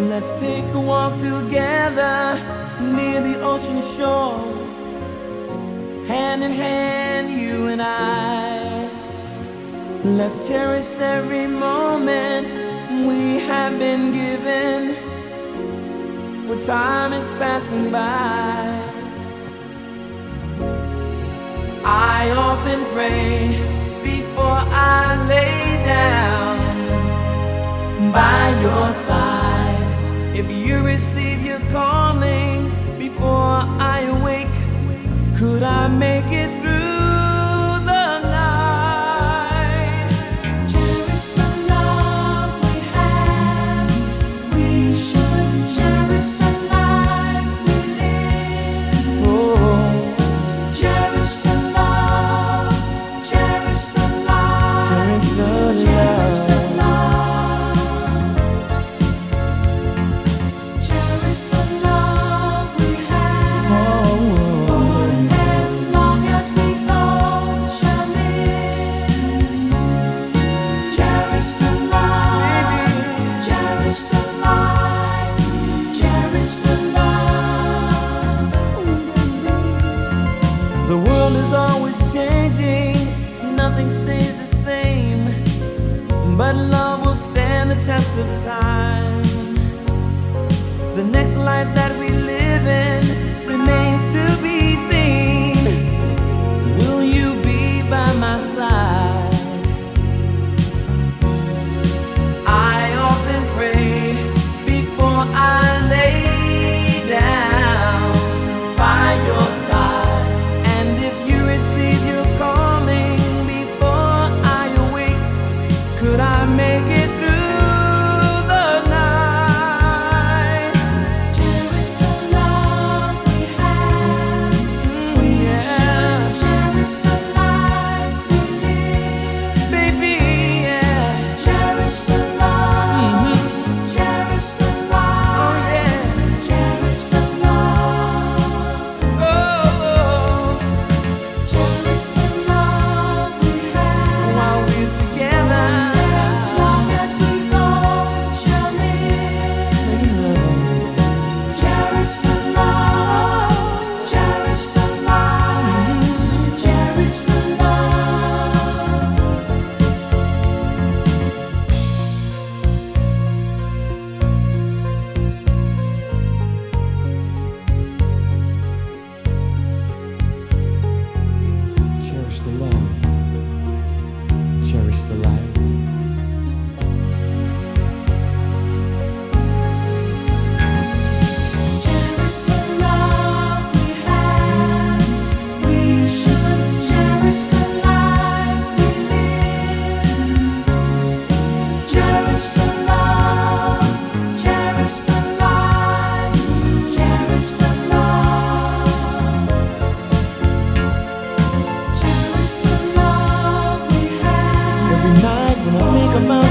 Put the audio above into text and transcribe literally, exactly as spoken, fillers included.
Let's take a walk together near the ocean shore, hand in hand, you and I. Let's cherish every moment we have been given, for time is passing by. I often pray before I lay down by your side. If you receive your calling before I awake, could I make it through the night? Cherish the love we have. We should cherish the life we live. Oh, cherish the love, cherish the life, cherish the love. The world is always changing, nothing stays the same, but love will stand the test of time. The next life that we live in remains to be seen. Will you be by my side? I often pray before I lay down by your side. Could I make it through the night? Cherish the love we have. We should cherish the life we live. Baby, yeah. Cherish the love. Mm-hmm. Cherish the life. Oh, yeah. Cherish the love. Oh, oh. Cherish the love we have. While we're together. Cherish the love, cherish the life. Cherish the love we have. We should cherish the life we live. Cherish the love, cherish the life, cherish the love. Every night when I think about